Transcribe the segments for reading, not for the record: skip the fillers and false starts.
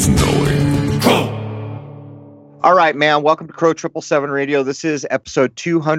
knowing. All right, man. Welcome to Crow 777 Radio. This is episode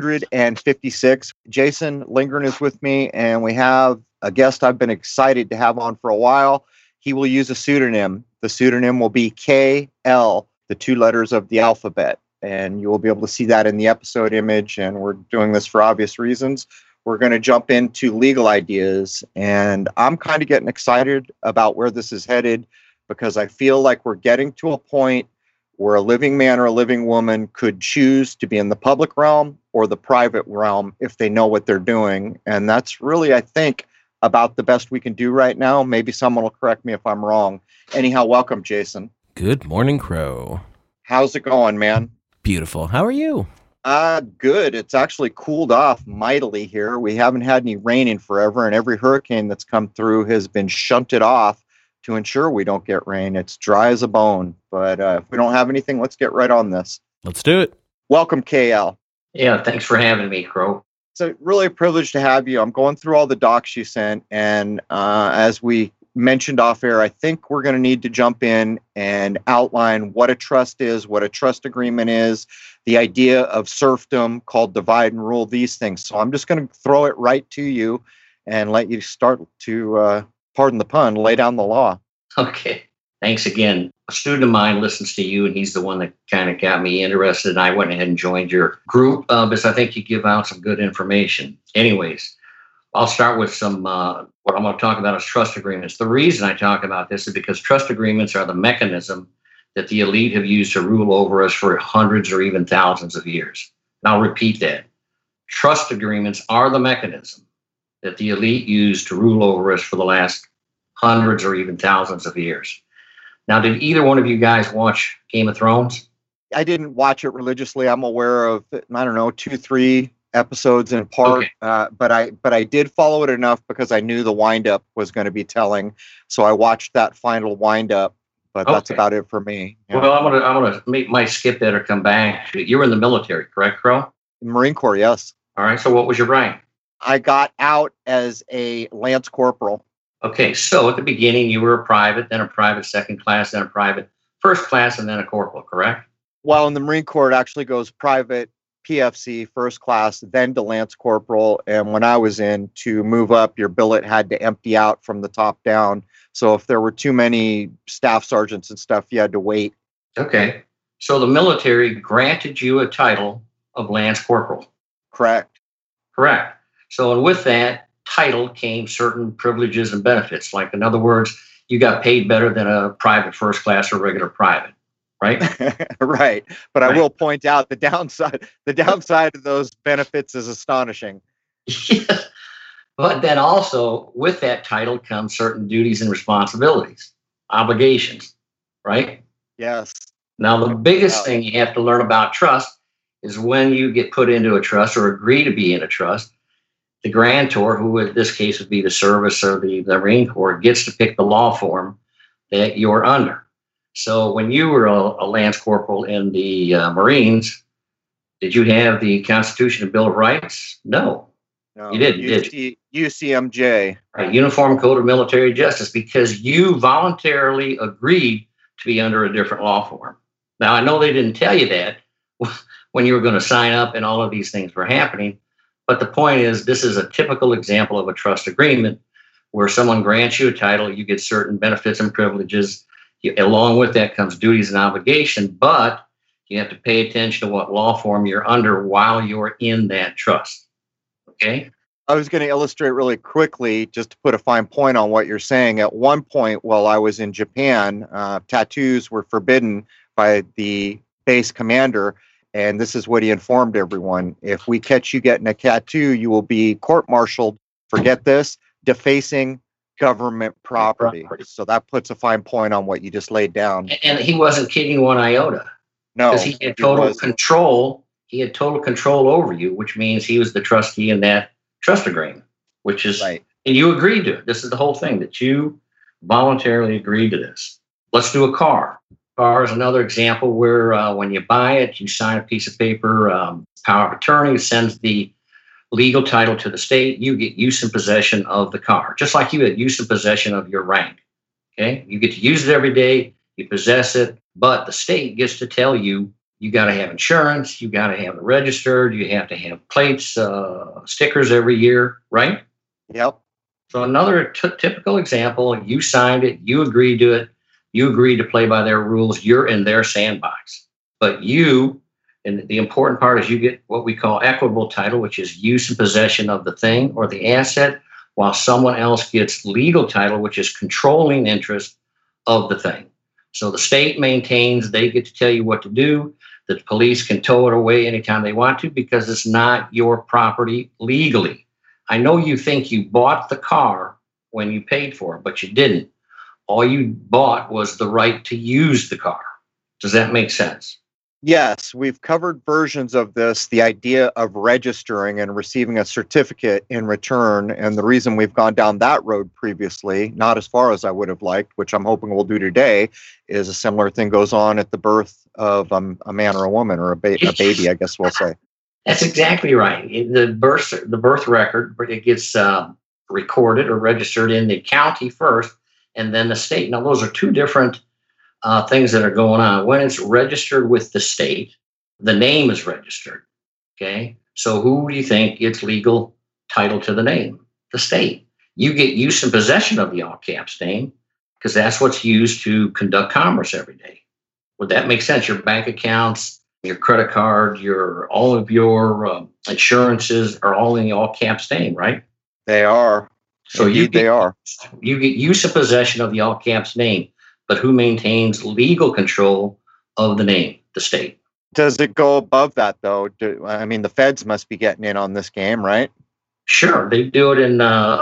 256. Jason Lindgren is with me, and we have a guest I've been excited to have on for a while. He will use a pseudonym. The pseudonym will be KL, the two letters of the alphabet. And you will be able to see that in the episode image, and we're doing this for obvious reasons. We're going to jump into legal ideas, and I'm kind of getting excited about where this is headed because I feel like we're getting to a point where a living man or a living woman could choose to be in the public realm or the private realm if they know what they're doing. And that's really, I think, about the best we can do right now. Maybe someone will correct me if I'm wrong. Anyhow, welcome, Jason. Good morning, Crow. How's it going, man? Beautiful. How are you? Good. It's actually cooled off mightily here. We haven't had any rain in forever, and every hurricane that's come through has been shunted off to ensure we don't get rain. It's dry as a bone. But if we don't have anything, let's get right on this. Let's do it. Welcome, KL. Yeah, thanks for having me, Crow. It's really a privilege to have you. I'm going through all the docs you sent, and as we mentioned off air, I think we're going to need to jump in and outline what a trust is, what a trust agreement is, the idea of serfdom called divide and rule, these things. So I'm just going to throw it right to you and let you start to, pardon the pun, lay down the law. Okay. Thanks again. A student of mine listens to you, and he's the one that kind of got me interested, and I went ahead and joined your group because I think you give out some good information. Anyways, I'll start with some, what I'm going to talk about is trust agreements. The reason I talk about this is because trust agreements are the mechanism that the elite have used to rule over us for hundreds or even thousands of years. And I'll repeat that. Trust agreements are the mechanism that the elite used to rule over us for the last hundreds or even thousands of years. Now, did either one of you guys watch Game of Thrones? I didn't watch it religiously. I'm aware of, 2-3 episodes in part, okay. But I did follow it enough because I knew the wind-up was going to be telling. So I watched that final wind-up, but that's about it for me. Yeah. Well, I'm gonna might skip that or come back. You were in the military, correct, Crow? Marine Corps, yes. All right. So what was your rank? I got out as a Lance Corporal. Okay, so at the beginning, you were a private, then a private second class, then a private first class, and then a corporal, correct? Well, in the Marine Corps, it actually goes private, PFC, first class, then to Lance Corporal. And when I was in, to move up, your billet had to empty out from the top down. So if there were too many staff sergeants and stuff, you had to wait. Okay, so the military granted you a title of Lance Corporal. Correct. So and with that title came certain privileges and benefits. Like, in other words, you got paid better than a private first class or regular private, right? Right. But I will point out the downside of those benefits is astonishing. Yeah. But then also with that title comes certain duties and responsibilities, obligations, right? Yes. Now, the biggest thing you have to learn about trust is when you get put into a trust or agree to be in a trust, the grantor, who in this case would be the service or the Marine Corps, gets to pick the law form that you're under. So when you were a Lance Corporal in the Marines, did you have the Constitution and Bill of Rights? No, you didn't, did you? UCMJ. Right, Uniform Code of Military Justice, because you voluntarily agreed to be under a different law form. Now, I know they didn't tell you that when you were going to sign up and all of these things were happening. But the point is, this is a typical example of a trust agreement where someone grants you a title, you get certain benefits and privileges. Along with that comes duties and obligation, but you have to pay attention to what law form you're under while you're in that trust. Okay? I was going to illustrate really quickly, just to put a fine point on what you're saying. At one point, while I was in Japan, tattoos were forbidden by the base commander. And this is what he informed everyone. If we catch you getting a tattoo, you will be court-martialed. Forget this, defacing government property. So that puts a fine point on what you just laid down. And he wasn't kidding one iota. No. Because he had total control. He had total control over you, which means he was the trustee in that trust agreement, which is, right. And you agreed to it. This is the whole thing, that you voluntarily agreed to this. Let's do a car. Car is another example where when you buy it, you sign a piece of paper, power of attorney sends the legal title to the state. You get use and possession of the car, just like you had use and possession of your rank. Okay, you get to use it every day. you possess it, but the state gets to tell you, you got to have insurance, you got to have it registered, you have to have plates, stickers every year, right? Yep. So another typical example, you signed it, you agreed to it, you agreed to play by their rules, you're in their sandbox. But you, and the important part is you get what we call equitable title, which is use and possession of the thing or the asset, while someone else gets legal title, which is controlling interest of the thing. So the state maintains, they get to tell you what to do. The police can tow it away anytime they want to because it's not your property legally. I know you think you bought the car when you paid for it, but you didn't. All you bought was the right to use the car. Does that make sense? Yes, we've covered versions of this, the idea of registering and receiving a certificate in return. And the reason we've gone down that road previously, not as far as I would have liked, which I'm hoping we'll do today, is a similar thing goes on at the birth of a man or a woman or a baby, I guess we'll say. That's exactly right. The birth record, it gets recorded or registered in the county first, and then the state. Now, those are two different things that are going on. When it's registered with the state, the name is registered. Okay. So who do you think gets legal title to the name? The state. You get use and possession of the all caps name because that's what's used to conduct commerce every day. Would that make sense? Your bank accounts, your credit card, all of your insurances are all in the all caps name, right? They are. So Indeed, they are. You get use and possession of the all caps name. But who maintains legal control of the name? The state. Does it go above that, though? The feds must be getting in on this game, right? Sure. They do it in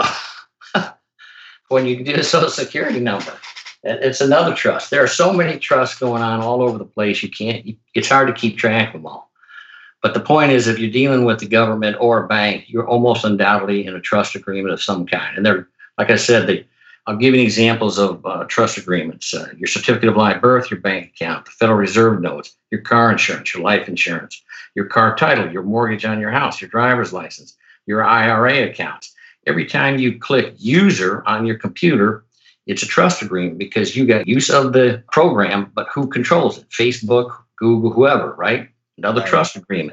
when you do a social security number. It's another trust. There are so many trusts going on all over the place. It's hard to keep track of them all. But the point is, if you're dealing with the government or a bank, you're almost undoubtedly in a trust agreement of some kind. And they're, like I said, I'll give you examples of trust agreements. Your certificate of live birth, your bank account, the Federal Reserve notes, your car insurance, your life insurance, your car title, your mortgage on your house, your driver's license, your IRA accounts. Every time you click user on your computer, it's a trust agreement because you got use of the program, but who controls it? Facebook, Google, whoever, right? Another trust agreement.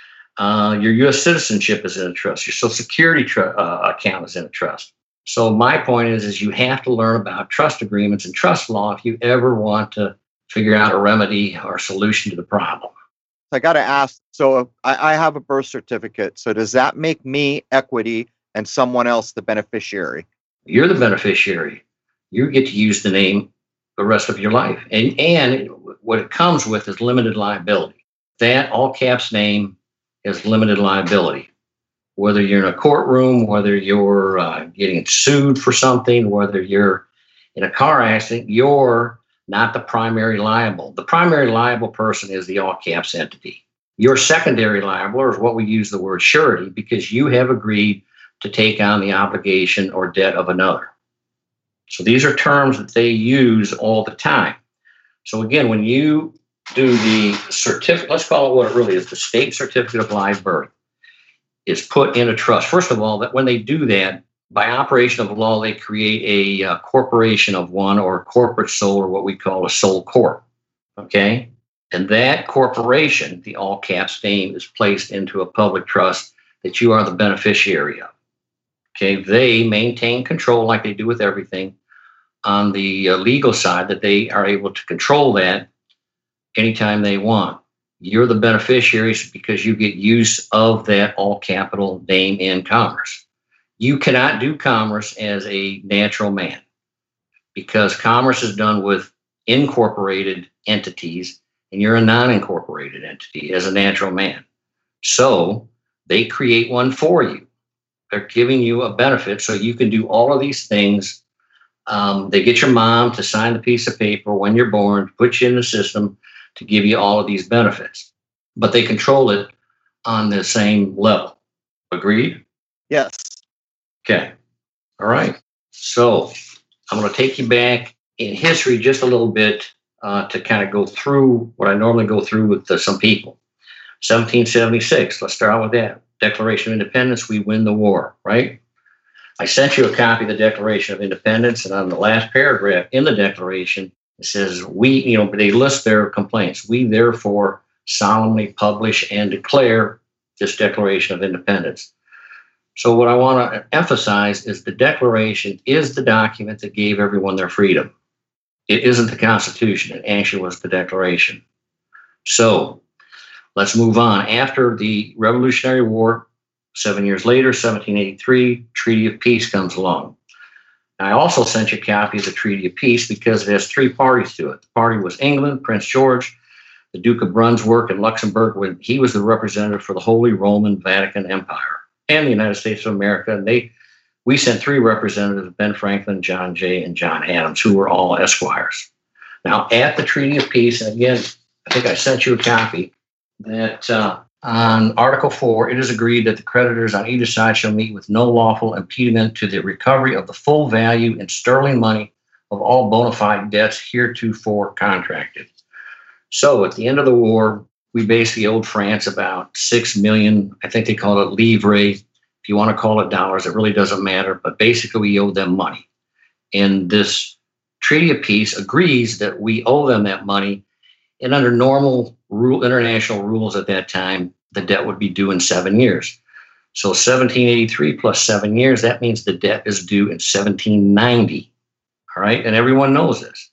Your U.S. citizenship is in a trust. Your Social Security account is in a trust. So my point is you have to learn about trust agreements and trust law if you ever want to figure out a remedy or solution to the problem. I got to ask, so I have a birth certificate. So does that make me equity and someone else the beneficiary? You're the beneficiary. You get to use the name the rest of your life. And what it comes with is limited liability. That all caps name is limited liability. Whether you're in a courtroom, whether you're getting sued for something, whether you're in a car accident, you're not the primary liable. The primary liable person is the all caps entity. Your secondary liable is what we use the word surety because you have agreed to take on the obligation or debt of another. So these are terms that they use all the time. So again, when you do the certificate, let's call it what it really is, the state certificate of live birth, is put in a trust. First of all, that when they do that, by operation of law, they create a corporation of one or a corporate sole, or what we call a sole corp. Okay? And that corporation, the all caps name, is placed into a public trust that you are the beneficiary of. Okay? They maintain control like they do with everything on the legal side, that they are able to control that anytime they want. You're the beneficiaries because you get use of that all capital name in commerce. You cannot do commerce as a natural man because commerce is done with incorporated entities and you're a non-incorporated entity as a natural man. So they create one for you. They're giving you a benefit so you can do all of these things. They get your mom to sign the piece of paper when you're born, put you in the system to give you all of these benefits, but they control it on the same level. Agreed? Yes. Okay. All right. So I'm going to take you back in history just a little bit to kind of go through what I normally go through with some people. 1776, let's start out with that. Declaration of Independence, we win the war, right? I sent you a copy of the Declaration of Independence, and on the last paragraph in the Declaration, It says, we, they list their complaints. We therefore solemnly publish and declare this Declaration of Independence. So what I want to emphasize is the Declaration is the document that gave everyone their freedom. It isn't the Constitution. It actually was the Declaration. So let's move on. After the Revolutionary War, 7 years later, 1783, Treaty of Peace comes along. I also sent you a copy of the Treaty of Peace because it has three parties to it. The party was England, Prince George, the Duke of Brunswick, and Luxembourg, when he was the representative for the Holy Roman Vatican Empire and the United States of America. And we sent three representatives, Ben Franklin, John Jay, and John Adams, who were all esquires. Now, at the Treaty of Peace, and again, I think I sent you a copy, that on Article 4, it is agreed that the creditors on either side shall meet with no lawful impediment to the recovery of the full value in sterling money of all bona fide debts heretofore contracted. So at the end of the war, we basically owed France about 6 million, I think they call it livre. If you want to call it dollars, it really doesn't matter. But basically, we owed them money. And this Treaty of Peace agrees that we owe them that money. And under normal international rules at that time, the debt would be due in 7 years. So 1783 plus 7 years, that means the debt is due in 1790. All right. And everyone knows this.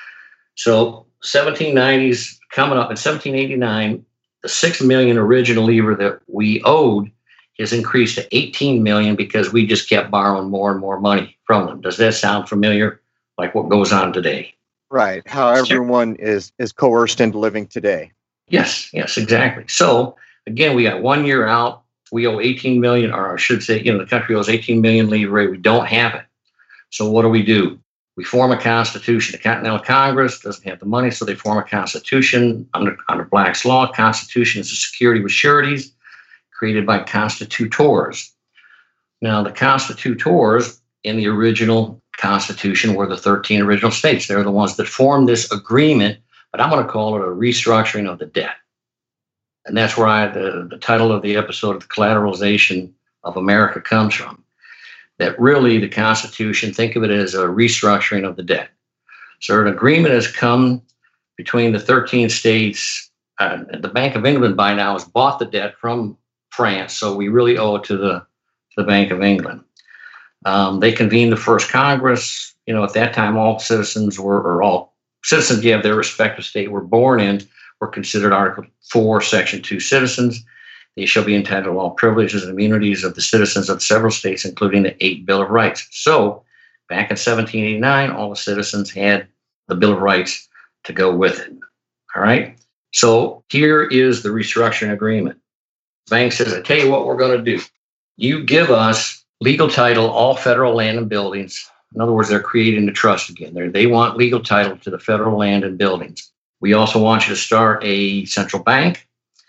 So 1790 is coming up. In 1789, the 6 million original livre that we owed has increased to 18 million because we just kept borrowing more and more money from them. Does that sound familiar? Like what goes on today? Right. How everyone is coerced into living today. Yes, exactly. So again, we got 1 year out. We owe 18 million, or I should say, the country owes 18 million livre. We don't have it. So what do? We form a constitution. The Continental Congress doesn't have the money, so they form a constitution under Black's Law. Constitution is a security with sureties created by constitutors. Now, the constitutors in the original Constitution were the 13 original states. They're the ones that formed this agreement, but I'm going to call it a restructuring of the debt. And that's where the title of the episode of The Collateralization of America comes from. That really the Constitution, think of it as a restructuring of the debt. So an agreement has come between the 13 states. The Bank of England by now has bought the debt from France, so we really owe it to the Bank of England. They convened the first Congress. At that time, all citizens you have their respective state were born in were considered Article 4, Section 2 citizens. They shall be entitled to all privileges and immunities of the citizens of several states, including the 8 Bill of Rights. So back in 1789, all the citizens had the Bill of Rights to go with it. All right. So here is the restructuring agreement. The bank says, I tell you what we're going to do. You give us legal title, all federal land and buildings. In other words, they're creating the trust again. They want legal title to the federal land and buildings. We also want you to start a central bank.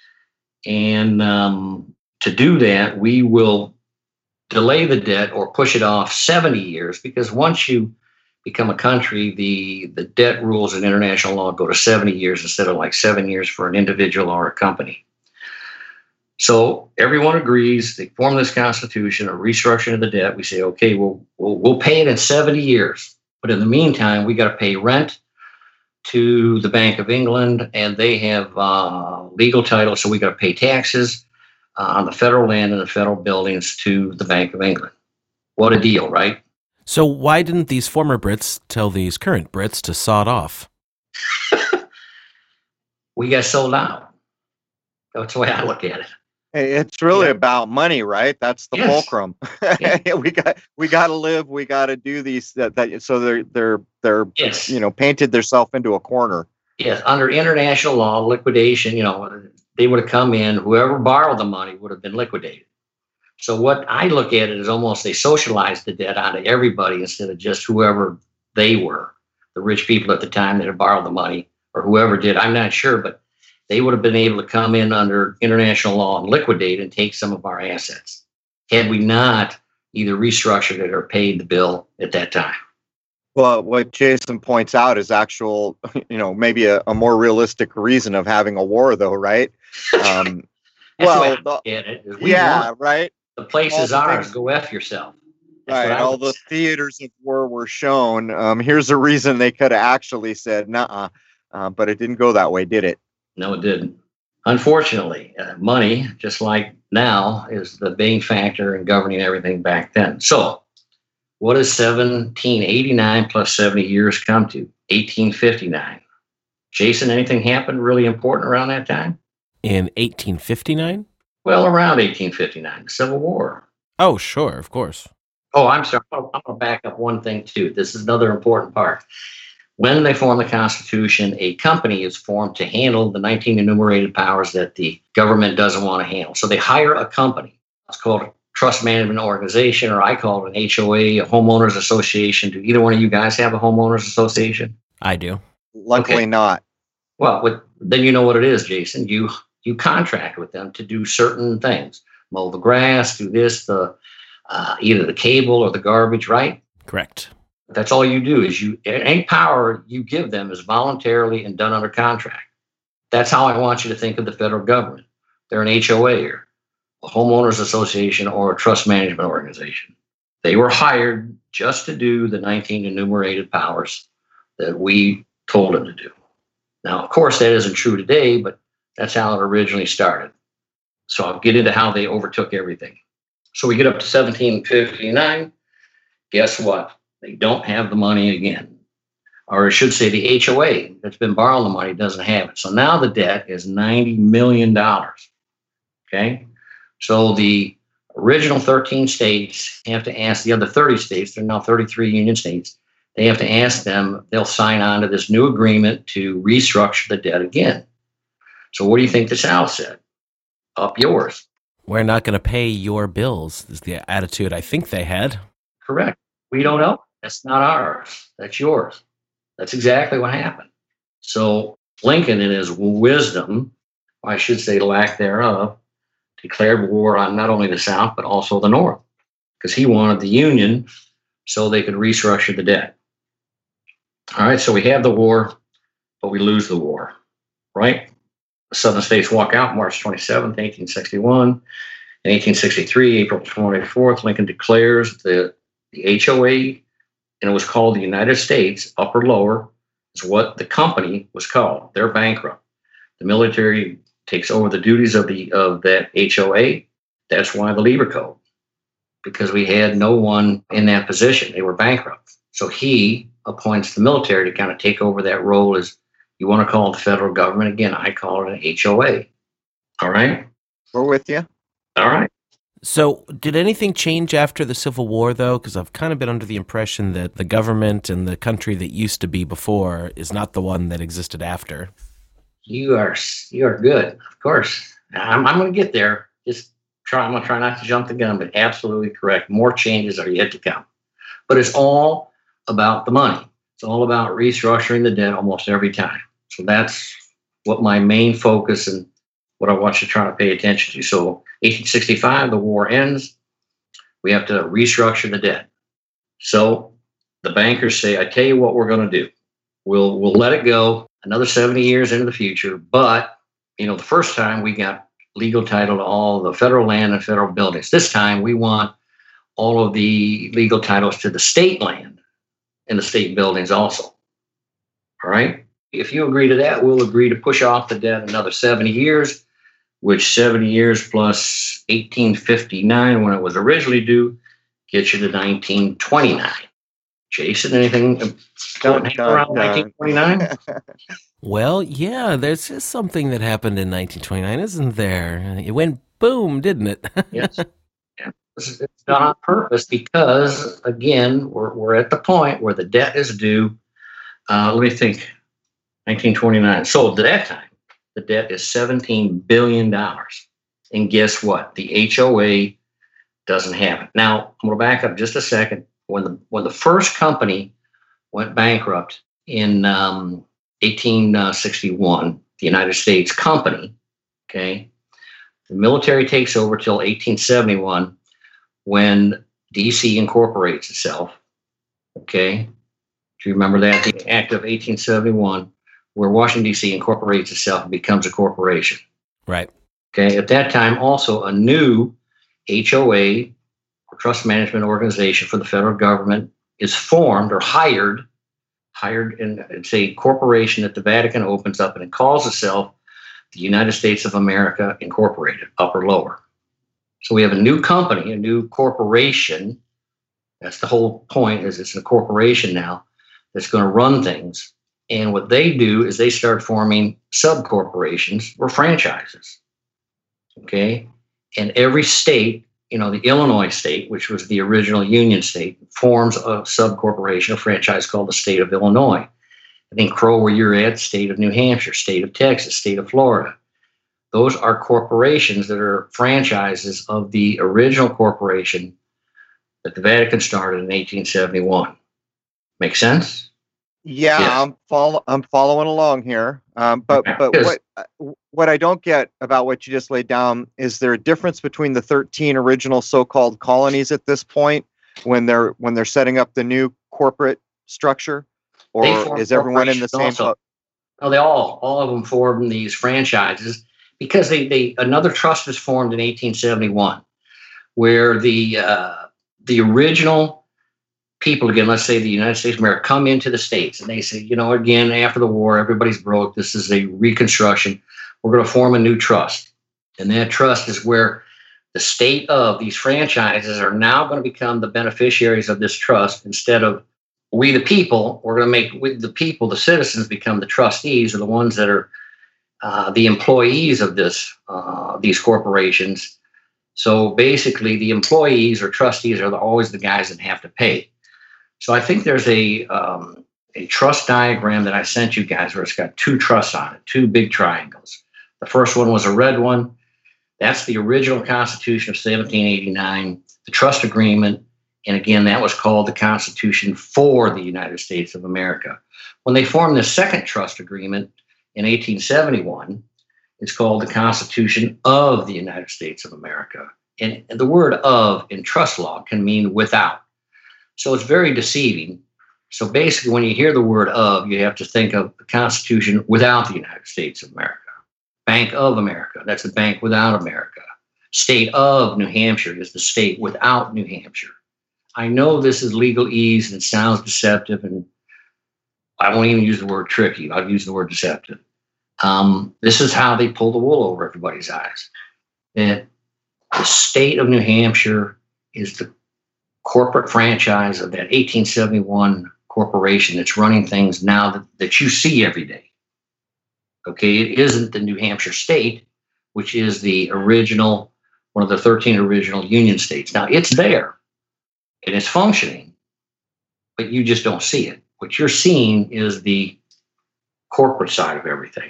And to do that, we will delay the debt or push it off 70 years, because once you become a country, the debt rules in international law go to 70 years instead of like 7 years for an individual or a company. So everyone agrees. They form this constitution, a restructuring of the debt. We say, okay, we'll pay it in 70 years. But in the meantime, we got to pay rent to the Bank of England, and they have legal title, so we got to pay taxes on the federal land and the federal buildings to the Bank of England. What a deal, right? So why didn't these former Brits tell these current Brits to sod off? We got sold out. That's the way I look at it. It's really about money, right? That's the fulcrum. Yeah. we got to live. We got to do these. So they're painted themselves into a corner. Yes, under international law, liquidation. They would have come in. Whoever borrowed the money would have been liquidated. So what I look at it is almost they socialized the debt onto everybody instead of just whoever they were, the rich people at the time that had borrowed the money, or whoever did. I'm not sure, but they would have been able to come in under international law and liquidate and take some of our assets had we not either restructured it or paid the bill at that time. Well, what Jason points out is actual, maybe a more realistic reason of having a war, though, right? Right. The place is ours. Go F yourself. Right, all the theaters of war were shown. Here's a reason they could have actually said, "Nuh-uh," but it didn't go that way, did it? No, it didn't. Unfortunately, money, just like now, is the main factor in governing everything back then. So, what does 1789 plus 70 years come to? 1859. Jason, anything happened really important around that time? In 1859? Well, around 1859, the Civil War. Oh, sure, of course. Oh, I'm sorry. I'm going to back up one thing, too. This is another important part. When they form the Constitution, a company is formed to handle the 19 enumerated powers that the government doesn't want to handle. So they hire a company. It's called a trust management organization, or I call it an HOA, a homeowners association. Do either one of you guys have a homeowners association? I do. Luckily not. Well, then you know what it is, Jason. You contract with them to do certain things. Mow the grass, do this, either the cable or the garbage, right? Correct. That's all you do is any power you give them is voluntarily and done under contract. That's how I want you to think of the federal government. They're an HOA or a homeowners association or a trust management organization. They were hired just to do the 19 enumerated powers that we told them to do. Now, of course, that isn't true today, but that's how it originally started. So I'll get into how they overtook everything. So we get up to 1759. Guess what? They don't have the money again. Or I should say the HOA that's been borrowing the money doesn't have it. So now the debt is $90 million. Okay? So the original 13 states have to ask the other 30 states, there are now 33 union states, they have to ask them, they'll sign on to this new agreement to restructure the debt again. So what do you think the South said? Up yours. We're not going to pay your bills, is the attitude I think they had. Correct. We don't know. That's not ours. That's yours. That's exactly what happened. So Lincoln, in his wisdom, I should say lack thereof, declared war on not only the South, but also the North, because he wanted the Union so they could restructure the debt. All right, so we have the war, but we lose the war, right? The Southern states walk out March 27th, 1861. In 1863, April 24th, Lincoln declares the HOA, and it was called the United States, upper lower, is what the company was called. They're bankrupt. The military takes over the duties of that HOA. That's why the Lieber Code, because we had no one in that position. They were bankrupt. So he appoints the military to kind of take over that role as, you want to call it the federal government. Again, I call it an HOA. All right? We're with you. All right. So did anything change after the Civil War, though? Because I've kind of been under the impression that the government and the country that used to be before is not the one that existed after. You are good, of course. I'm going to get there. I'm going to try not to jump the gun, but absolutely correct. More changes are yet to come. But it's all about the money. It's all about restructuring the debt almost every time. So that's what my main focus and what I want you to try to pay attention to. So 1865, the war ends. We have to restructure the debt. So the bankers say, I tell you what we're going to do. We'll let it go another 70 years into the future. But, the first time we got legal title to all the federal land and federal buildings. This time we want all of the legal titles to the state land and the state buildings also. All right? If you agree to that, we'll agree to push off the debt another 70 years, which 70 years plus 1859, when it was originally due, gets you to 1929. Jason, anything important around 1929? Well, yeah, there's just something that happened in 1929, isn't there? It went boom, didn't it? Yes. Yeah. It's done on purpose because, again, we're at the point where the debt is due. Let me think. 1929. So at that time, the debt is $17 billion. And guess what? The HOA doesn't have it. Now, I'm going to back up just a second. When the first company went bankrupt in 1861, the United States company, okay, the military takes over till 1871 when DC incorporates itself, okay? Do you remember that? The Act of 1871, where Washington, D.C. incorporates itself and becomes a corporation. Right. Okay. At that time, also a new HOA, or trust management organization for the federal government is formed or hired, and it's a corporation that the Vatican opens up, and it calls itself the United States of America Incorporated, up or lower. So we have a new company, a new corporation. That's the whole point, is it's a corporation now that's going to run things. And what they do is they start forming sub-corporations or franchises. Okay? And every state, the Illinois state, which was the original Union state, forms a sub-corporation, a franchise called the state of Illinois. I think, Crow, where you're at, state of New Hampshire, state of Texas, state of Florida. Those are corporations that are franchises of the original corporation that the Vatican started in 1871. Make sense? Yeah, yes. I'm following along here. But what I don't get about what you just laid down is there a difference between the 13 original so-called colonies at this point when they're setting up the new corporate structure, or is everyone in the same boat? No, all of them formed these franchises because another trust was formed in 1871 where the original people, again, let's say the United States of America, come into the States and they say, again, after the war, everybody's broke. This is a reconstruction. We're going to form a new trust. And that trust is where the state of these franchises are now going to become the beneficiaries of this trust. Instead of we, the people, we're going to make the people, the citizens, become the trustees, or the ones that are the employees of these corporations. So basically, the employees or trustees are always the guys that have to pay. So I think there's a trust diagram that I sent you guys where it's got two trusts on it, two big triangles. The first one was a red one. That's the original Constitution of 1789, the trust agreement. And again, that was called the Constitution for the United States of America. When they formed the second trust agreement in 1871, it's called the Constitution of the United States of America. And the word of in trust law can mean without. So it's very deceiving. So basically, when you hear the word of, you have to think of the Constitution without the United States of America. Bank of America, that's the bank without America. State of New Hampshire is the state without New Hampshire. I know this is legalese and it sounds deceptive, and I won't even use the word tricky. I'll use the word deceptive. This is how they pull the wool over everybody's eyes. That the state of New Hampshire is the corporate franchise of that 1871 corporation that's running things now that you see every day. Okay, it isn't the New Hampshire state, which is the original, one of the 13 original Union states. Now, it's there and it's functioning, but you just don't see it. What you're seeing is the corporate side of everything.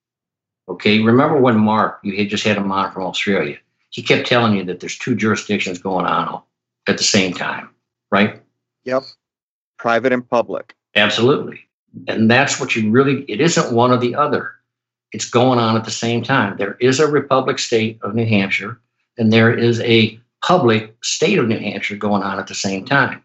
Okay, remember when Mark, you had just had him on from Australia, he kept telling you that there's two jurisdictions going on at the same time, right? Yep. Private and public. Absolutely. And that's what it isn't one or the other. It's going on at the same time. There is a republic state of New Hampshire, and there is a public state of New Hampshire going on at the same time.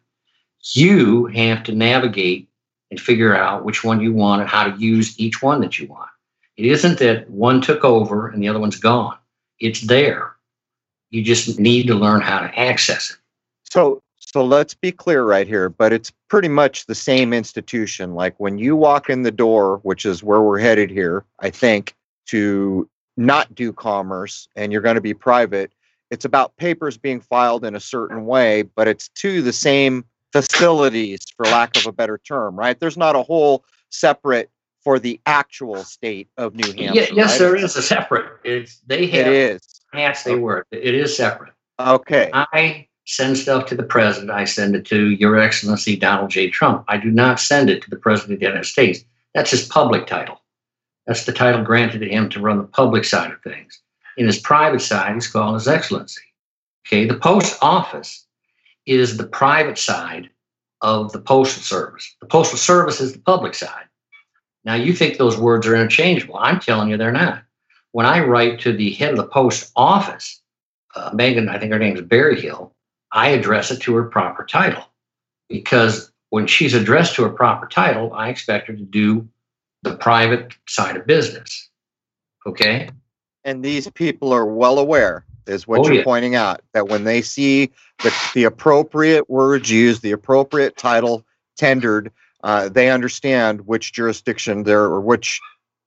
You have to navigate and figure out which one you want and how to use each one that you want. It isn't that one took over and the other one's gone. It's there. You just need to learn how to access it. So let's be clear right here, but it's pretty much the same institution. Like when you walk in the door, which is where we're headed here, I think, to not do commerce and you're going to be private, it's about papers being filed in a certain way, but it's to the same facilities, for lack of a better term, right? There's not a whole separate for the actual state of New Hampshire. Yes, right? There is a separate. It is hats they work. It is separate. Okay. I send stuff to the president. I send it to Your Excellency Donald J. Trump. I do not send it to the President of the United States. That's his public title. That's the title granted to him to run the public side of things. In his private side, he's called His Excellency. Okay, the post office is the private side of the Postal Service. The Postal Service is the public side. Now, you think those words are interchangeable. I'm telling you they're not. When I write to the head of the post office, Megan, I think her name is Berryhill, I address it to her proper title. Because when she's addressed to her proper title, I expect her to do the private side of business. Okay? And these people are well aware is what you're pointing out, that when they see the appropriate words used, the appropriate title tendered, they understand which jurisdiction which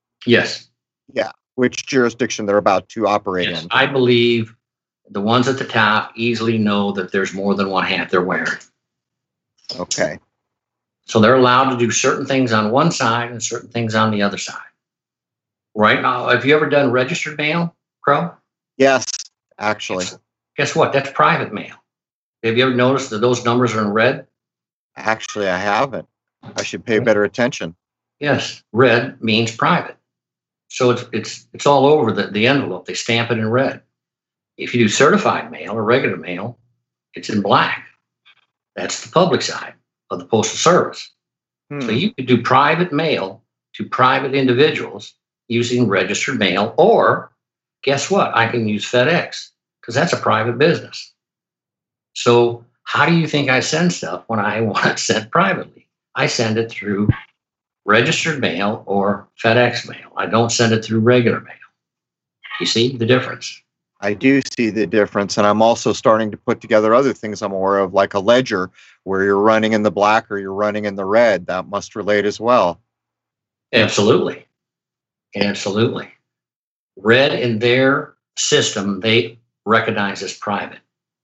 jurisdiction they're about to operate in. I believe the ones at the top easily know that there's more than one hat they're wearing. Okay. So they're allowed to do certain things on one side and certain things on the other side. Right? Have you ever done registered mail, Crow? Yes, actually. Guess what? That's private mail. Have you ever noticed that those numbers are in red? Actually, I haven't. I should pay better attention. Yes, red means private. So it's all over the envelope. They stamp it in red. If you do certified mail or regular mail, it's in black. That's the public side of the Postal Service. So you could do private mail to private individuals using registered mail, or guess what? I can use FedEx because that's a private business. So how do you think I send stuff when I want it sent privately? I send it through registered mail or FedEx mail. I don't send it through regular mail. You see the difference? I do see the difference, and I'm also starting to put together other things I'm aware of, like a ledger where you're running in the black or you're running in the red. That must relate as well. Absolutely. Absolutely. Red in their system, they recognize as private.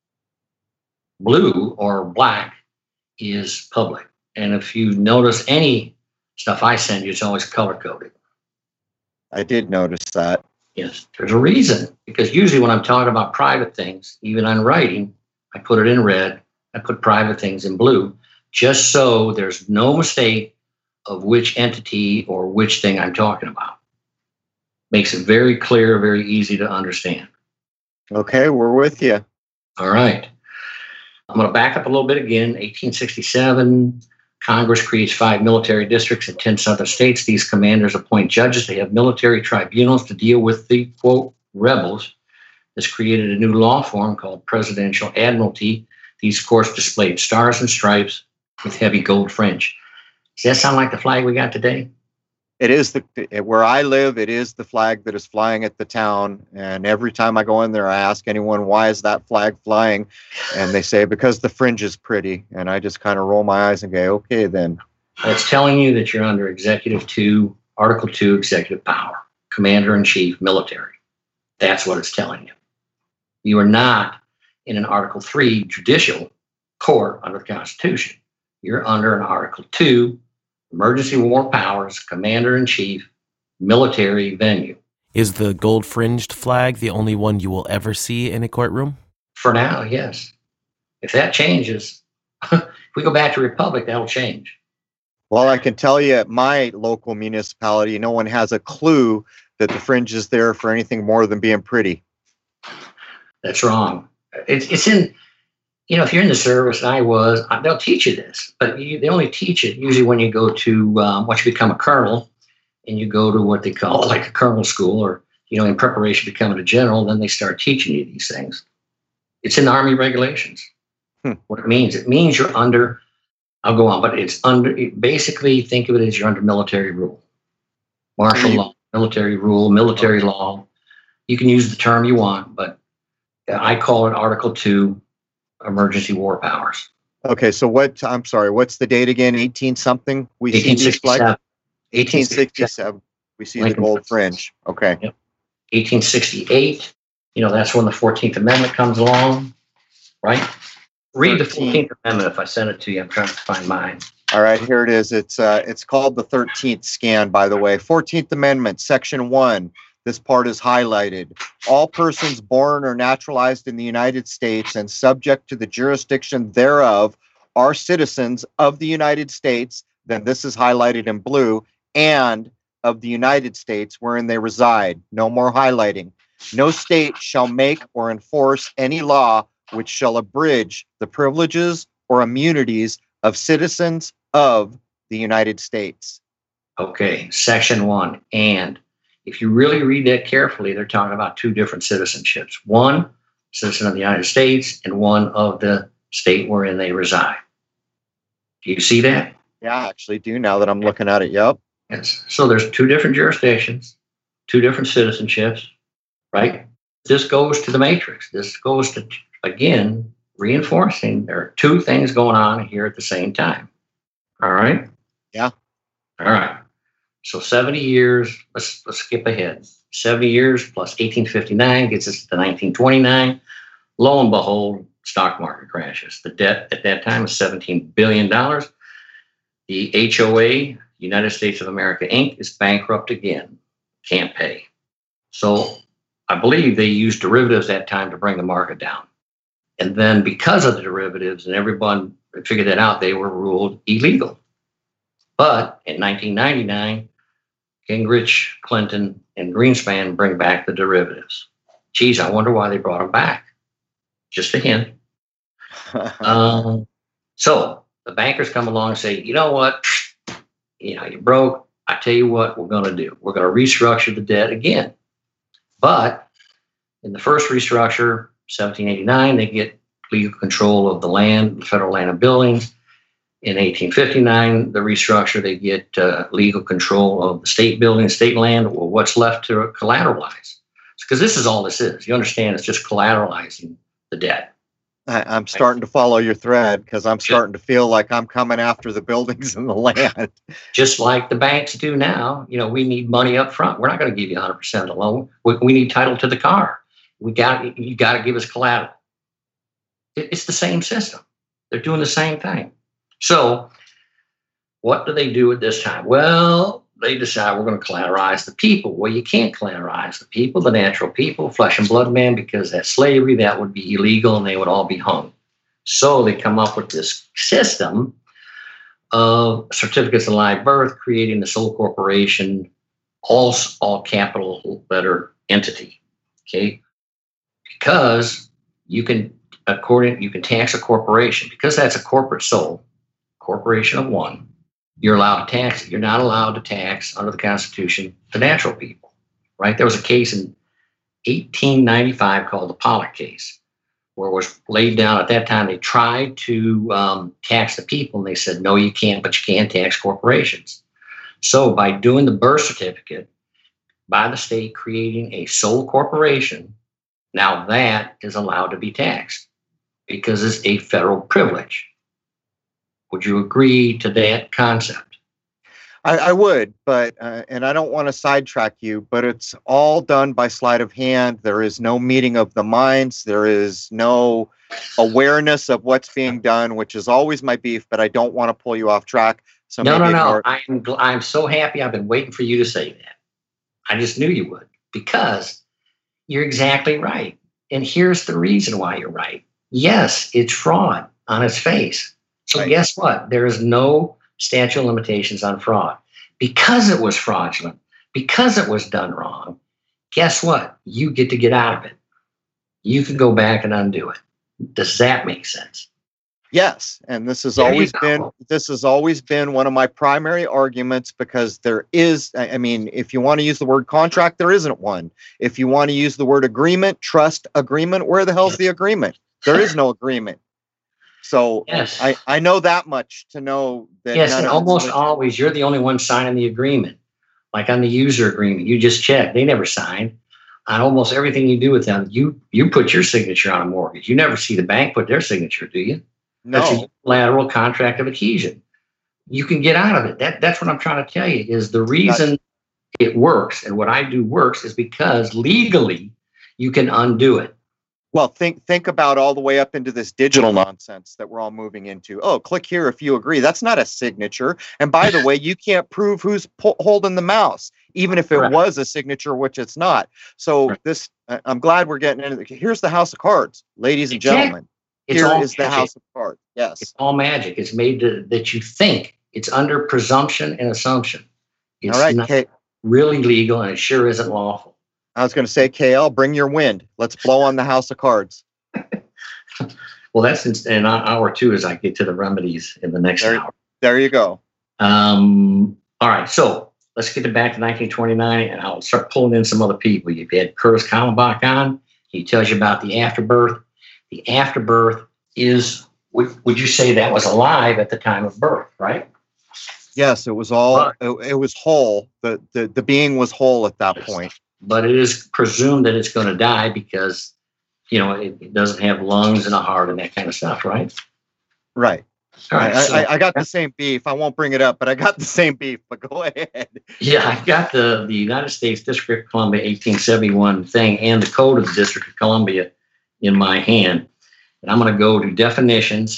Blue or black is public. And if you notice any stuff I send you, it's always color coded. I did notice that. Yes, there's a reason. Because usually when I'm talking about private things, even on writing, I put it in red. I put private things in blue, just so there's no mistake of which entity or which thing I'm talking about. Makes it very clear, very easy to understand. Okay, we're with you. All right. I'm going to back up a little bit again. 1867, Congress creates 5 military districts in 10 southern states. These commanders appoint judges. They have military tribunals to deal with the, quote, rebels. This created a new law form called Presidential Admiralty. These courts displayed stars and stripes with heavy gold fringe. Does that sound like the flag we got today? It is where I live, it is the flag that is flying at the town. And every time I go in there, I ask anyone, why is that flag flying? And they say, because the fringe is pretty. And I just kind of roll my eyes and go, okay, then. It's telling you that you're under Executive 2, Article 2, executive power, Commander-in-Chief, military. That's what it's telling you. You are not in an Article 3 judicial court under the Constitution. You're under an Article 2 emergency war powers, commander-in-chief, military venue. Is the gold-fringed flag the only one you will ever see in a courtroom? For now, yes. If that changes, if we go back to Republic, that'll change. Well, I can tell you at my local municipality, no one has a clue that the fringe is there for anything more than being pretty. That's wrong. It's in... You know, if you're in the service, and I was, they'll teach you this, but they only teach it usually when you go to, once you become a colonel and you go to what they call like a colonel school, or, you know, in preparation for becoming a general, then they start teaching you these things. It's in Army regulations. What it means you're under, I'll go on, but it's under, basically think of it as you're under military rule. Martial law, military rule, military law. You can use the term you want, but I call it Article 2. Emergency war powers. Okay, so what's the date again? 18-something? 1867. 1867. We see Lincoln, the gold fringe. Okay. Yep. 1868. You know, that's when the 14th Amendment comes along, right? Read the 14th Amendment if I send it to you. I'm trying to find mine. All right, here it is. It's called the 13th scan, by the way. 14th Amendment, Section 1. This part is highlighted. All persons born or naturalized in the United States and subject to the jurisdiction thereof are citizens of the United States, then this is highlighted in blue, and of the United States wherein they reside. No more highlighting. No state shall make or enforce any law which shall abridge the privileges or immunities of citizens of the United States. Okay, Section 1, and. If you really read that carefully, they're talking about 2 different citizenships. One, citizen of the United States, and one of the state wherein they reside. Do you see that? Yeah, I actually do now that I'm looking at it. Yep. Yes. So there's 2 different jurisdictions, 2 different citizenships, right? this goes to the matrix. This goes to, again, reinforcing there are two things going on here at the same time. All right? Yeah. All right. So 70 years, let's skip ahead. 70 years plus 1859 gets us to 1929. Lo and behold, stock market crashes. The debt at that time was $17 billion. The HOA, United States of America, Inc., is bankrupt again. Can't pay. So I believe they used derivatives that time to bring the market down. And then because of the derivatives, and everyone figured that out, they were ruled illegal. But in 1999, Gingrich, Clinton, and Greenspan bring back the derivatives. Geez, I wonder why they brought them back. Just a hint. So the bankers come along and say, you know what? You broke. I tell you what we're going to do. We're going to restructure the debt again. But in the first restructure, 1789, they get legal control of the land, the federal land and buildings. In 1859, the restructure, they get legal control of the state building, state land, or what's left to collateralize. Because this is all this is. You understand, it's just collateralizing the debt. I'm starting to follow your thread because I'm starting to feel like I'm coming after the buildings and the land. Just like the banks do now. We need money up front. We're not going to give you 100% of the loan. We need title to the car. You got to give us collateral. It's the same system. They're doing the same thing. So what do they do at this time? Well, they decide we're going to collateralize the people. Well, you can't collateralize the people, the natural people, flesh and blood man, because that's slavery. That would be illegal and they would all be hung. So they come up with this system of certificates of live birth, creating the sole corporation, all capital letter entity. Okay. Because you can tax a corporation because that's a corporate soul, corporation of one. You're allowed to tax it. You're not allowed to tax under the Constitution the natural people, right? There was a case in 1895 called the Pollock case, where it was laid down at that time. They tried to tax the people, and they said, no, you can't, but you can tax corporations. So by doing the birth certificate by the state, creating a sole corporation, now that is allowed to be taxed because it's a federal privilege. Would you agree to that concept? I would, but and I don't want to sidetrack you, but it's all done by sleight of hand. There is no meeting of the minds. There is no awareness of what's being done, which is always my beef, but I don't want to pull you off track. So No. I'm so happy. I've been waiting for you to say that. I just knew you would, because you're exactly right. And here's the reason why you're right. Yes, it's fraud on its face. So right. Guess what? There is no statute of limitations on fraud. Because it was fraudulent, because it was done wrong, guess what? You get to get out of it. You can go back and undo it. Does that make sense? Yes, and this has always been one of my primary arguments, because there is, I mean, if you want to use the word contract, there isn't one. If you want to use the word agreement, trust agreement, where the hell's the agreement? There is no agreement. So yes. I know that much to know that. Yes, and almost always you're the only one signing the agreement. Like on the user agreement, you just check. They never signed. On almost everything you do with them, you put your signature on a mortgage. You never see the bank put their signature, do you? No. That's a unilateral contract of adhesion. You can get out of it. That's what I'm trying to tell you, is the reason it works and what I do works is because legally you can undo it. Well, think about all the way up into this digital nonsense that we're all moving into. Oh, click here if you agree. That's not a signature. And by the way, you can't prove who's holding the mouse, even if it was a signature, which it's not. So this, I'm glad we're getting into it. Here's the house of cards, ladies and gentlemen. Here is the house of cards. Yes. It's all magic. It's made that you think. It's under presumption and assumption. It's all right, not really legal, and it sure isn't lawful. I was going to say, KL, bring your wind. Let's blow on the house of cards. Well, that's in hour two as I get to the remedies in the next hour. There you go. All right. So let's get it back to 1929, and I'll start pulling in some other people. You've had Curtis Kallenbach on. He tells you about the afterbirth. The afterbirth is, would you say that was alive at the time of birth, right? Yes, it was all, it was whole. The being was whole at that point. but it is presumed that it's going to die because, it doesn't have lungs and a heart and that kind of stuff, right? Right. All right. I got the same beef. I won't bring it up, but I got the same beef. But go ahead. Yeah, I got the United States District of Columbia 1871 thing and the Code of the District of Columbia in my hand. And I'm going to go to definitions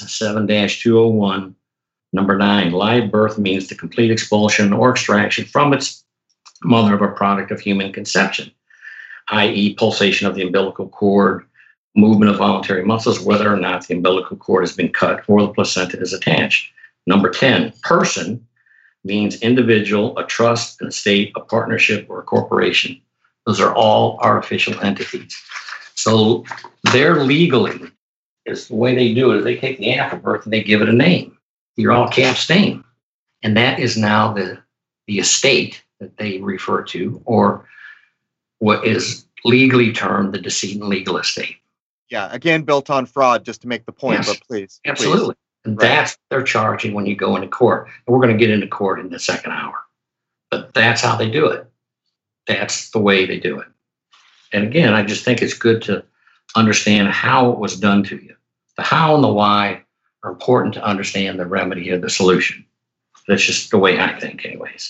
7-201, number 9. Live birth means the complete expulsion or extraction from its mother of a product of human conception, i.e., pulsation of the umbilical cord, movement of voluntary muscles, whether or not the umbilical cord has been cut or the placenta is attached. Number 10, person means individual, a trust, an estate, a partnership, or a corporation. Those are all artificial entities. So they're legally, is the way they do it, is they take the afterbirth and they give it a name, your all caps name. And that is now the estate that they refer to, or what is legally termed the decedent legal estate. Yeah, again, built on fraud, just to make the point, Yes, but please. absolutely. Please. And that's what they're charging when you go into court. And we're going to get into court in the second hour. But that's how they do it. That's the way they do it. And again, I just think it's good to understand how it was done to you. The how and the why are important to understand the remedy or the solution. That's just the way I think, anyways.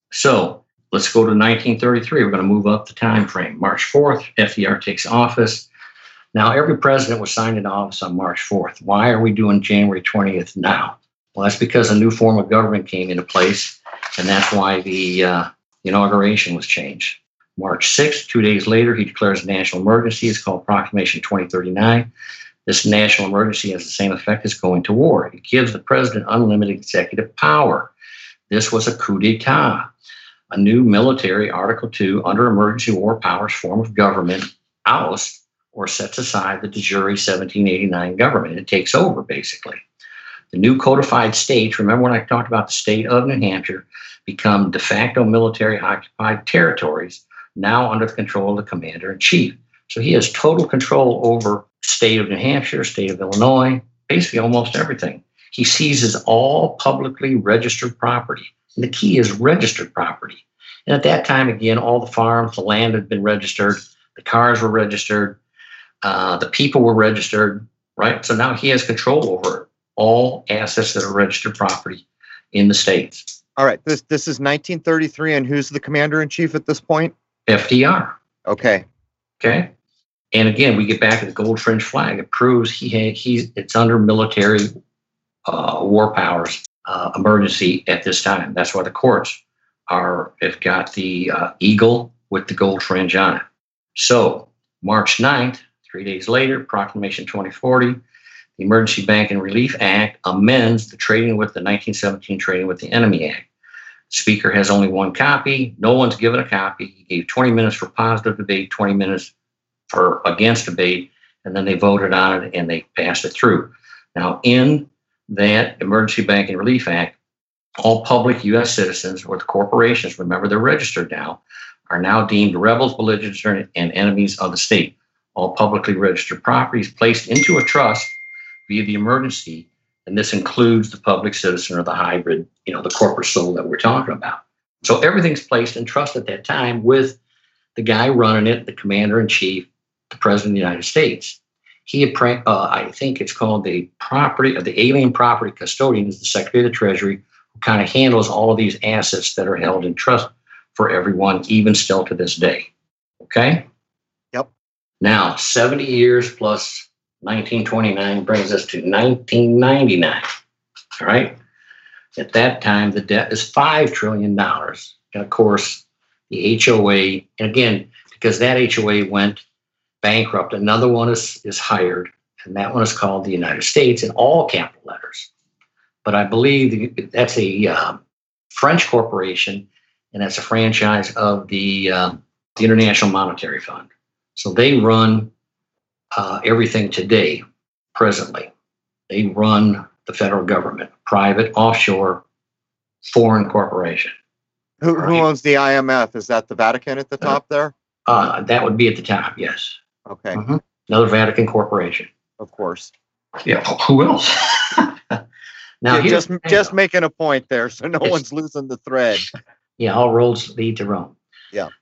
So let's go to 1933. We're going to move up the time frame. March 4th, FDR takes office. Now, every president was signed into office on March 4th. Why are we doing January 20th now? Well, that's because a new form of government came into place, and that's why the inauguration was changed. March 6th, 2 days later, he declares a national emergency. It's called Proclamation 2039. This national emergency has the same effect as going to war. It gives the president unlimited executive power. This was a coup d'etat, a new military Article II under emergency war powers form of government ousts or sets aside the de jure 1789 government. It takes over, basically. The new codified states, remember when I talked about the state of New Hampshire, become de facto military occupied territories, now under the control of the commander-in-chief. So he has total control over state of New Hampshire, state of Illinois, basically almost everything. He seizes all publicly registered property. And the key is registered property. And at that time, again, all the farms, the land had been registered, the cars were registered, the people were registered, right? So now he has control over all assets that are registered property in the states. All right. This is 1933, and who's the commander-in-chief at this point? FDR. Okay. Okay. And again, we get back to the gold fringe flag. It proves it's under military war powers emergency at this time. That's why the courts have got the eagle with the gold fringe on it. So March 9th, 3 days later, Proclamation 2040, the Emergency Bank and Relief Act amends the 1917 Trading with the Enemy Act. The Speaker has only one copy. No one's given a copy. He gave 20 minutes for positive debate, 20 minutes for against debate, and then they voted on it and they passed it through. Now, in that Emergency Bank and Relief Act, all public U.S. citizens or the corporations, remember they're registered now, are now deemed rebels, belligerents, and enemies of the state. All publicly registered properties placed into a trust via the emergency, and this includes the public citizen or the hybrid, the corporate soul that we're talking about. So everything's placed in trust at that time with the guy running it, the commander-in-chief, the president of the United States. I think it's called the alien property custodian, is the Secretary of the Treasury, who kind of handles all of these assets that are held in trust for everyone, even still to this day. Okay? Yep. Now, 70 years plus 1929 brings us to 1999. All right? At that time, the debt is $5 trillion. And of course, the HOA, and again, because that HOA went bankrupt, another one is hired, and that one is called the United States in all capital letters. But I believe that's a French corporation, and that's a franchise of the International Monetary Fund. So they run everything today, presently. They run the federal government, private, offshore, foreign corporation. Who owns the IMF? Is that the Vatican at the top there? That would be at the top, yes. Okay. Mm-hmm. Another Vatican corporation. Of course. Yeah, who else? Now, just making a point there, so no one's losing the thread. Yeah, all roads lead to Rome. Yeah.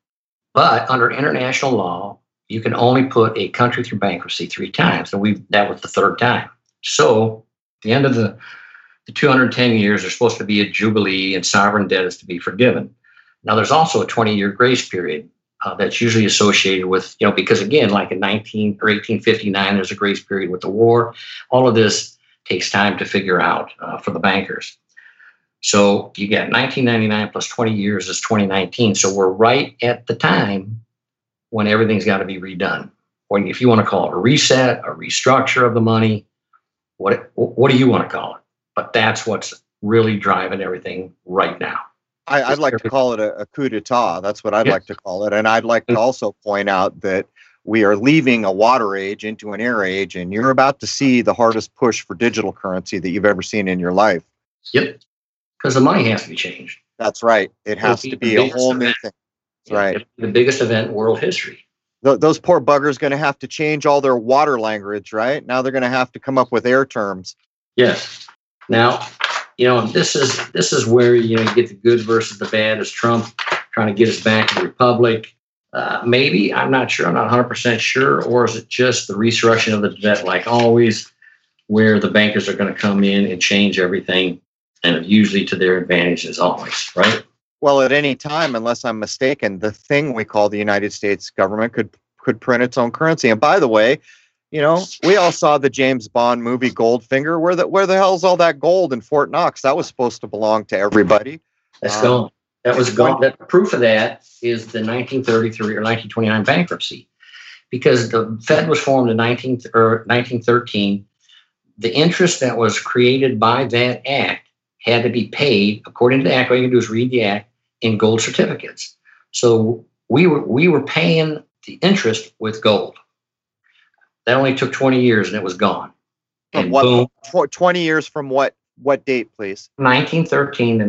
But under international law, you can only put a country through bankruptcy 3 times. And that was the 3rd time. So at the end of the 210 years, there's supposed to be a jubilee and sovereign debt is to be forgiven. Now, there's also a 20-year grace period that's usually associated with, because again, like in 1859, there's a grace period with the war. All of this takes time to figure out for the bankers. So you get 1999 plus 20 years is 2019. So we're right at the time when everything's got to be redone. Or if you want to call it a reset, a restructure of the money, what do you want to call it? But that's what's really driving everything right now. I'd like to call it a coup d'etat. That's what I'd like to call it. And I'd like to also point out that we are leaving a water age into an air age, and you're about to see the hardest push for digital currency that you've ever seen in your life. Yep. Because the money has to be changed. That's right. It has to be a whole new thing. That's right. The biggest event in world history. Those poor buggers going to have to change all their water language, right? Now they're going to have to come up with air terms. Yes. Now, this is where you get the good versus the bad. Is Trump trying to get us back to the republic? Maybe, I'm not sure. I'm not 100% sure. Or is it just the resurrection of the debt, like always, where the bankers are going to come in and change everything, and usually to their advantage as always, right? Well, at any time, unless I'm mistaken, the thing we call the United States government could print its own currency. And by the way, we all saw the James Bond movie Goldfinger. Where the hell's all that gold in Fort Knox? That was supposed to belong to everybody. That's gone. That was gone. The proof of that is the 1933 or 1929 bankruptcy, because the Fed was formed in 1913. The interest that was created by that act had to be paid according to the act. All you can do is read the act in gold certificates. So we were paying the interest with gold. That only took 20 years and it was gone. And boom. 20 years from what date, please? 1913 to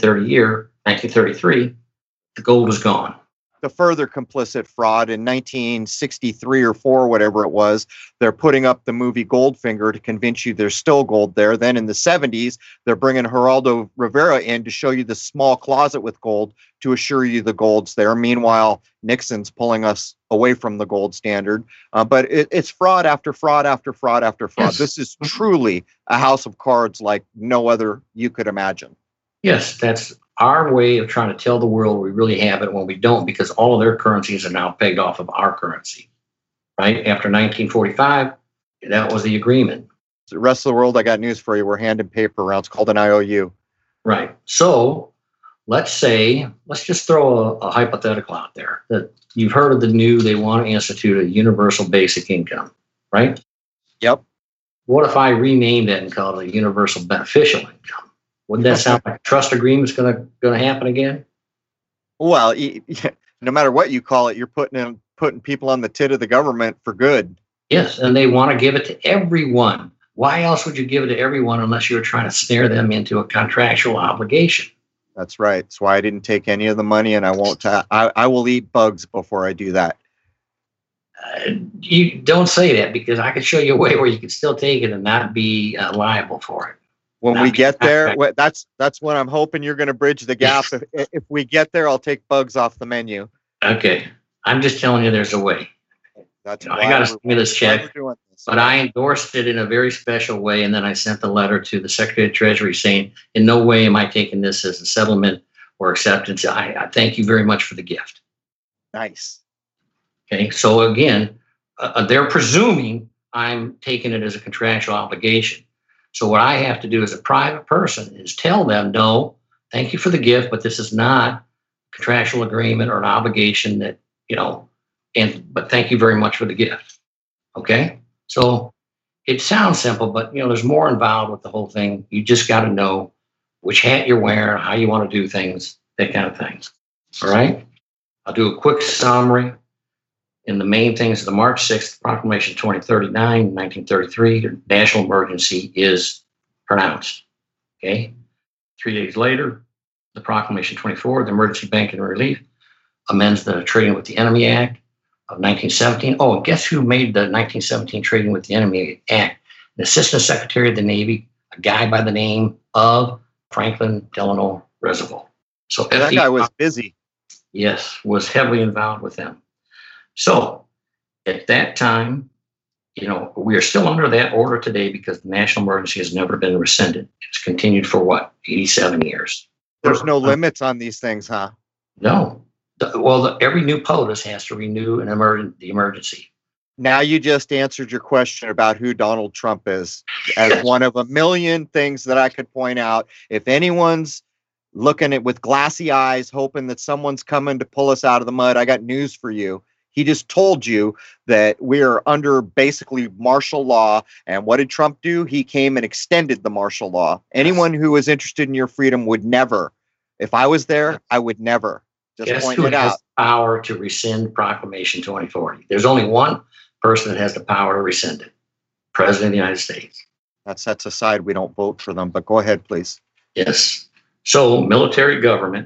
1933, the gold was gone. The further complicit fraud in 1963 or 4, whatever it was, they're putting up the movie Goldfinger to convince you there's still gold there. Then in the 70s, they're bringing Geraldo Rivera in to show you the small closet with gold to assure you the gold's there. Meanwhile, Nixon's pulling us away from the gold standard. But it's fraud after fraud after fraud after fraud. Yes. This is truly a house of cards like no other you could imagine. Yes, that's our way of trying to tell the world we really have it when we don't, because all of their currencies are now pegged off of our currency, right? After 1945, that was the agreement. The rest of the world, I got news for you. We're handing paper around. It's called an IOU. Right. So let's just throw a hypothetical out there that you've heard of they want to institute a universal basic income, right? Yep. What if I renamed it and called it a universal beneficial income? Wouldn't that sound like a trust agreement's going to happen again? Well, no matter what you call it, you're putting people on the tit of the government for good. Yes, and they want to give it to everyone. Why else would you give it to everyone unless you were trying to snare them into a contractual obligation? That's right. That's why I didn't take any of the money, and I won't. I will eat bugs before I do that. You don't say that, because I could show you a way where you could still take it and not be liable for it. When we get there, that's when I'm hoping you're going to bridge the gap. If we get there, I'll take bugs off the menu. Okay. I'm just telling you there's a way. I got a stimulus check, but I endorsed it in a very special way, and then I sent the letter to the Secretary of Treasury saying, in no way am I taking this as a settlement or acceptance. I thank you very much for the gift. Nice. Okay. So again, they're presuming I'm taking it as a contractual obligation. So what I have to do as a private person is tell them, no, thank you for the gift, but this is not a contractual agreement or an obligation that, but thank you very much for the gift. Okay? So it sounds simple, but, there's more involved with the whole thing. You just got to know which hat you're wearing, how you want to do things, that kind of thing. All right? I'll do a quick summary. In the main things, the March 6th Proclamation 2039, 1933, the national emergency is pronounced. Okay. 3 days later, the Proclamation 24, the Emergency Banking and Relief, amends the Trading with the Enemy Act of 1917. Oh, and guess who made the 1917 Trading with the Enemy Act? The Assistant Secretary of the Navy, a guy by the name of Franklin Delano Roosevelt. So that guy was busy. Yes, was heavily involved with them. So at that time, we are still under that order today because the national emergency has never been rescinded. It's continued for what, 87 years. There's no limits on these things, huh? No. Every new POTUS has to renew the emergency. Now you just answered your question about who Donald Trump is as one of a million things that I could point out. If anyone's looking at with glassy eyes, hoping that someone's coming to pull us out of the mud, I got news for you. He just told you that we are under basically martial law. And what did Trump do? He came and extended the martial law. Anyone who is interested in your freedom would never. If I was there, I would never. Just point it out. Has power to rescind Proclamation 2040. There's only one person that has the power to rescind it. President of the United States. That sets aside we don't vote for them, but go ahead, please. Yes. So military government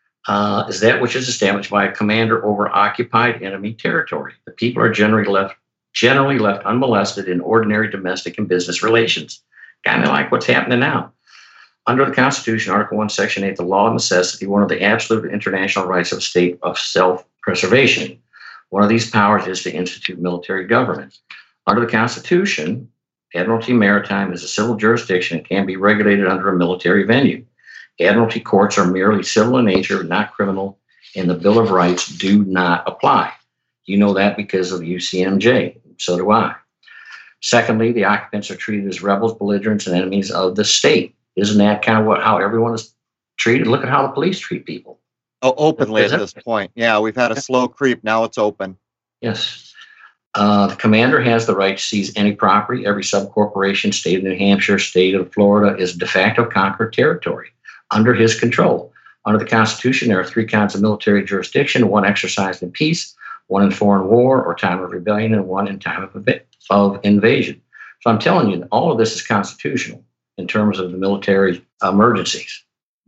is that which is established by a commander over occupied enemy territory. The people are generally left unmolested in ordinary domestic and business relations, kind of like what's happening now. Under the Constitution, Article 1, Section 8, the law of necessity, one of the absolute international rights of a state of self-preservation. One of these powers is to institute military government. Under the Constitution, Admiralty Maritime is a civil jurisdiction and can be regulated under a military venue. Admiralty courts are merely civil in nature, not criminal, and the Bill of Rights do not apply. You know that because of UCMJ. So do I. Secondly, the occupants are treated as rebels, belligerents, and enemies of the state. Isn't that kind of how everyone is treated? Look at how the police treat people. Oh, openly at this point. Yeah, we've had a slow creep. Now it's open. Yes. The commander has the right to seize any property. Every subcorporation, state of New Hampshire, state of Florida is de facto conquered territory under his control. Under the Constitution, there are three kinds of military jurisdiction: one exercised in peace, one in foreign war or time of rebellion, and one in time of invasion. So I'm telling you, all of this is constitutional in terms of the military emergencies.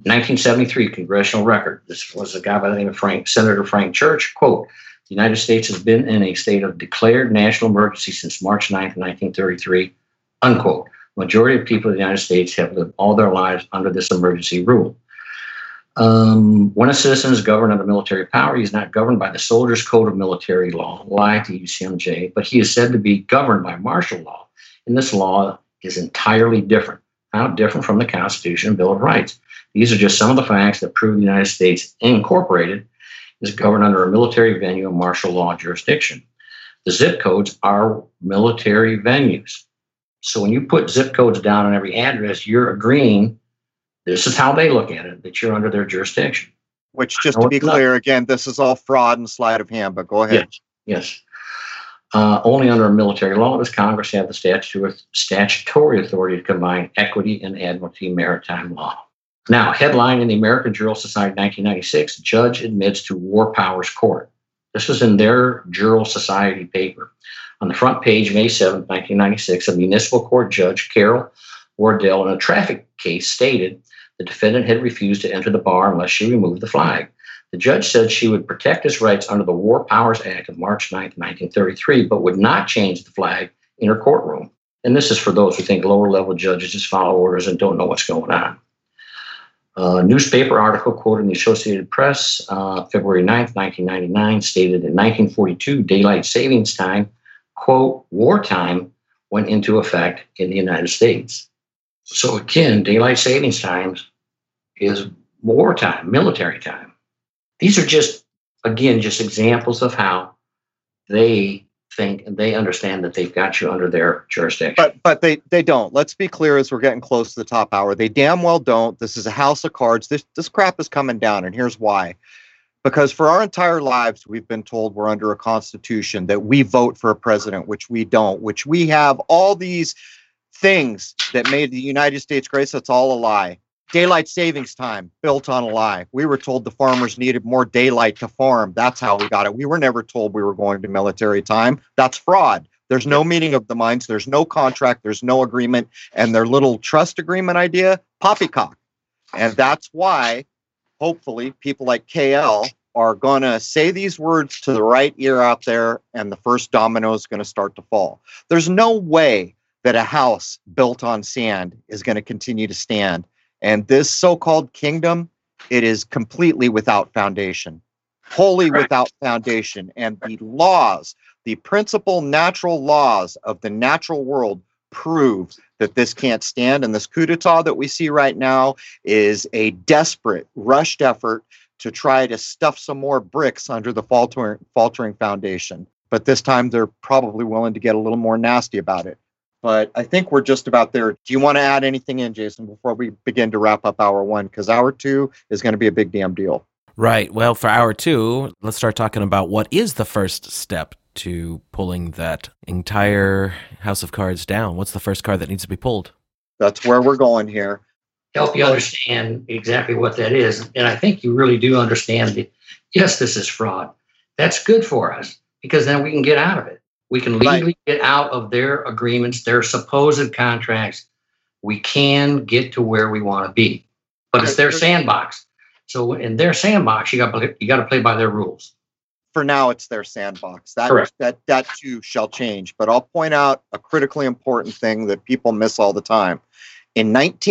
1973 congressional record. This was a guy by the name of Senator Frank Church. Quote, the United States has been in a state of declared national emergency since March 9th, 1933, unquote. Majority of people in the United States have lived all their lives under this emergency rule. When a citizen is governed under military power, he is not governed by the Soldier's Code of Military Law, like the UCMJ, but he is said to be governed by martial law. And this law is entirely different. How different from the Constitution and Bill of Rights. These are just some of the facts that prove the United States Incorporated is governed under a military venue and martial law jurisdiction. The zip codes are military venues. So when you put zip codes down on every address, you're agreeing this is how they look at it, that you're under their jurisdiction. Which, just to be clear, again, this is all fraud and sleight of hand, but go ahead. Yes. Only under a military law does Congress have the statutory authority to combine equity and admiralty maritime law. Now, headline in the American Juror Society 1996, judge admits to war powers court. This was in their Juror Society paper. On the front page, May 7, 1996, a municipal court judge, Carol Wardell, in a traffic case stated the defendant had refused to enter the bar unless she removed the flag. The judge said she would protect his rights under the War Powers Act of March 9, 1933, but would not change the flag in her courtroom. And this is for those who think lower-level judges just follow orders and don't know what's going on. A newspaper article quoted in the Associated Press, February 9, 1999, stated in 1942, daylight savings time, quote, wartime went into effect in the United States. So again, daylight savings times is wartime, military time. These are just examples of how they think and they understand that they've got you under their jurisdiction. But they don't. Let's be clear as we're getting close to the top hour. They damn well don't. This is a house of cards. This crap is coming down, and here's why. Because for our entire lives, we've been told we're under a constitution, that we vote for a president, which we don't, which we have all these things that made the United States great. So it's all a lie. Daylight savings time, built on a lie. We were told the farmers needed more daylight to farm. That's how we got it. We were never told we were going to military time. That's fraud. There's no meeting of the minds. There's no contract. There's no agreement. And their little trust agreement idea, poppycock. And that's why, hopefully, people like KL are going to say these words to the right ear out there, and the first domino is going to start to fall. There's no way that a house built on sand is going to continue to stand. And this so-called kingdom, it is completely without foundation. wholly without foundation. And the laws, the principal natural laws of the natural world prove that this can't stand. And this coup d'etat that we see right now is a desperate, rushed effort to try to stuff some more bricks under the faltering foundation. But this time they're probably willing to get a little more nasty about it. But I think we're just about there. Do you want to add anything in, Jason, before we begin to wrap up hour one? Because hour two is going to be a big damn deal. Right. Well, for hour two, let's start talking about what is the first step to pulling that entire house of cards down. What's the first card that needs to be pulled? That's where we're going here. Help you understand exactly what that is. And I think you really do understand that, yes, this is fraud. That's good for us because then we can get out of it. We can legally get out of their agreements, their supposed contracts. We can get to where we want to be. But it's their sandbox. So in their sandbox, you got to play by their rules. For now, it's their sandbox. That too shall change. But I'll point out a critically important thing that people miss all the time. In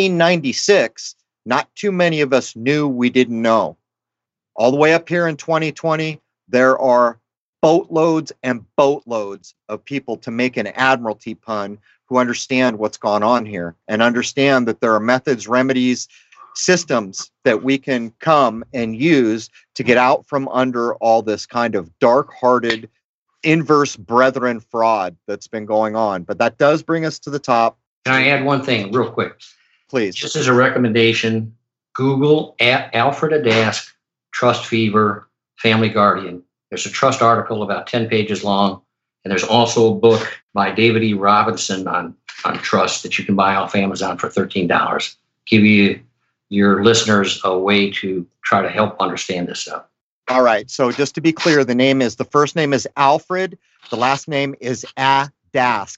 1996, not too many of us knew we didn't know. All the way up here in 2020, there are boatloads and boatloads of people, to make an admiralty pun, who understand what's gone on here and understand that there are methods, remedies, systems that we can come and use to get out from under all this kind of dark-hearted, inverse brethren fraud that's been going on. But that does bring us to the top. Can I add one thing real quick? Please. Just as a recommendation, Google Alfred Adask, Trust Fever, Family Guardian. There's a Trust article about 10 pages long, and there's also a book by David E. Robinson on trust that you can buy off Amazon for $13. Give you your listeners a way to try to help understand this stuff. All right. So just to be clear, the first name is Alfred. The last name is Adask,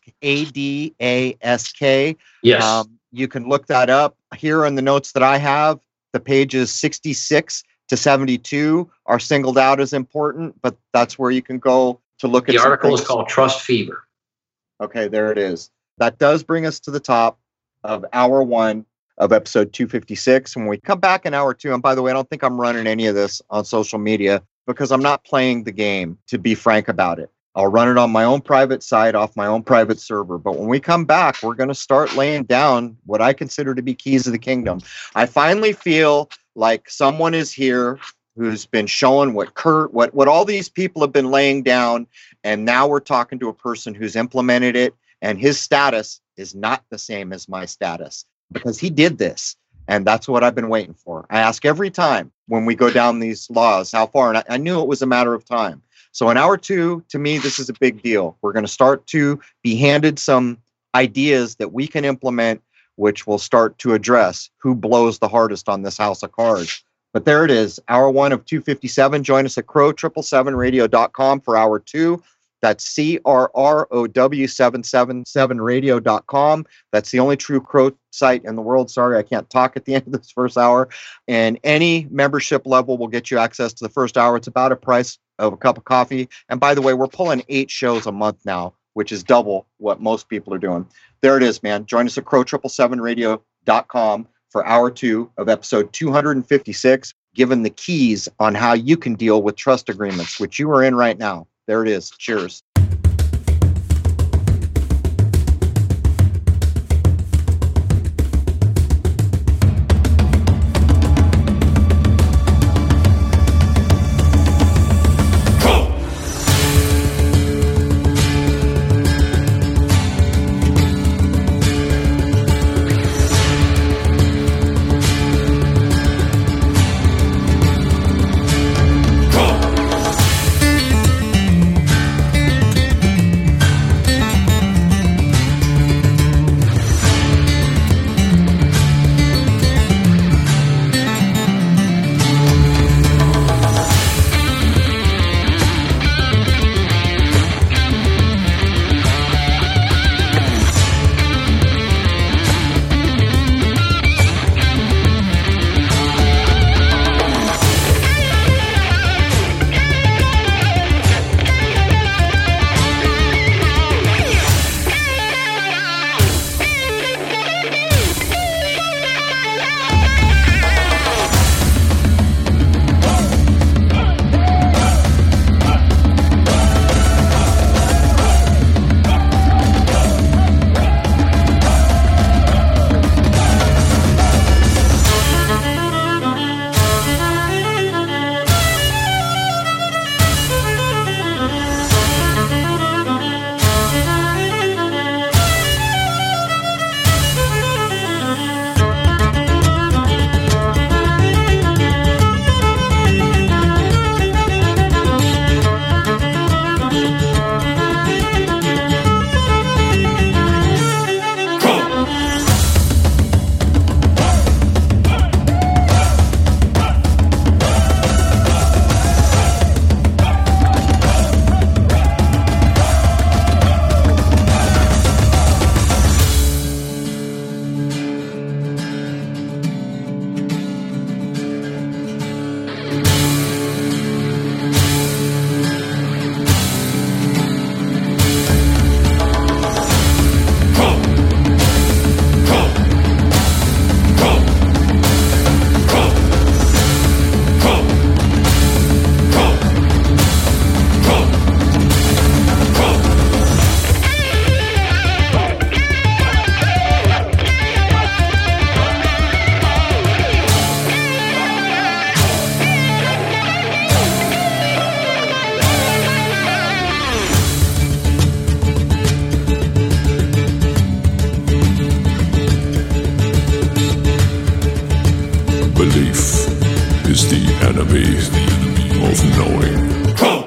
Adask. Yes. You can look that up. Here in the notes that I have, the pages 66 to 72 are singled out as important, but that's where you can go to look at the article is called Trust Fever. Okay, there it is. That does bring us to the top of hour one of episode 256. When we come back in hour two, and by the way, I don't think I'm running any of this on social media because I'm not playing the game, to be frank about it. I'll run it on my own private site off my own private server. But when we come back, we're going to start laying down what I consider to be keys of the kingdom. I finally feel like someone is here who's been showing what all these people have been laying down. And now we're talking to a person who's implemented it. And his status is not the same as my status because he did this. And that's what I've been waiting for. I ask every time when we go down these laws, how far? And I knew it was a matter of time. So in hour two, to me, this is a big deal. We're going to start to be handed some ideas that we can implement, which will start to address who blows the hardest on this house of cards. But there it is, hour one of 257. Join us at crow777radio.com for hour two. That's CRROW777radio.com. That's the only true Crow site in the world. Sorry, I can't talk at the end of this first hour. And any membership level will get you access to the first hour. It's about a price of a cup of coffee. And by the way, we're pulling 8 shows a month now, which is double what most people are doing. There it is, man. Join us at crow777radio.com for hour two of episode 256, given the keys on how you can deal with trust agreements, which you are in right now. There it is. Cheers. is the enemy of knowing.